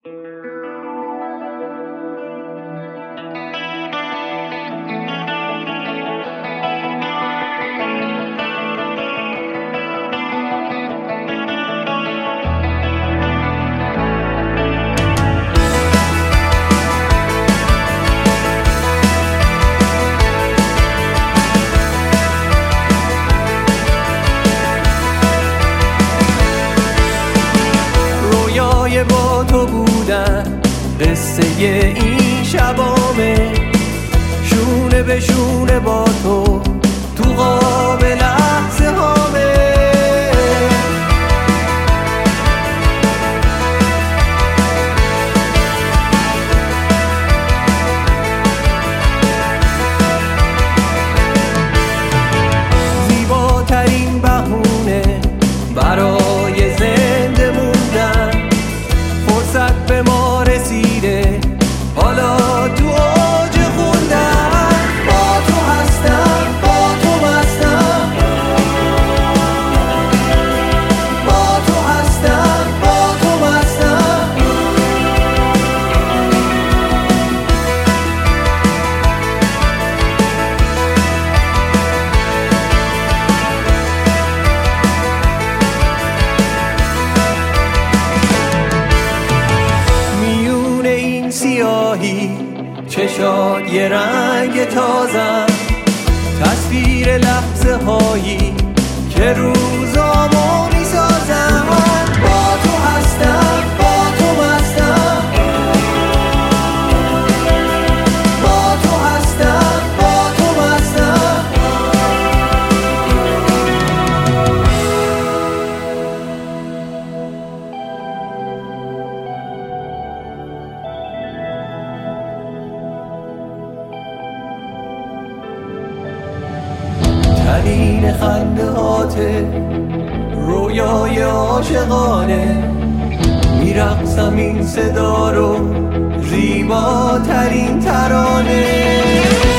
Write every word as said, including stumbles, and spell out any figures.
با تو بودن قصه این شبامه، شونه به شونه با تو تو قاب لحظه هامه. زیباترین بهونه برای زنده موندن، فرصت به ما رسیده حالا تو اوج خوندن. با تو هستم، با تو مستم، با تو هستم، با تو مستم. سیاهی چشات یه رنگ تازم، تصویر لحظه هایی که روزامو میسازم. با تو هستم، با تو مستم، با تو هستم، با تو مستم. تنین خنده هاته رویای عاشقانه، میرقصم این صدا رو زیباترین ترانه.